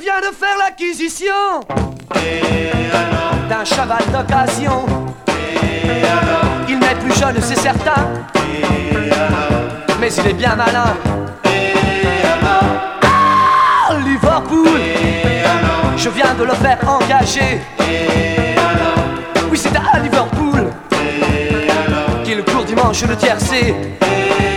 viens de faire l'acquisition d'un cheval d'occasion. Il n'est plus jeune, c'est certain, mais il est bien malin. Ah, Liverpool, je viens de le faire engager. Oui, c'est à Liverpool qu'il court dimanche le tiercé.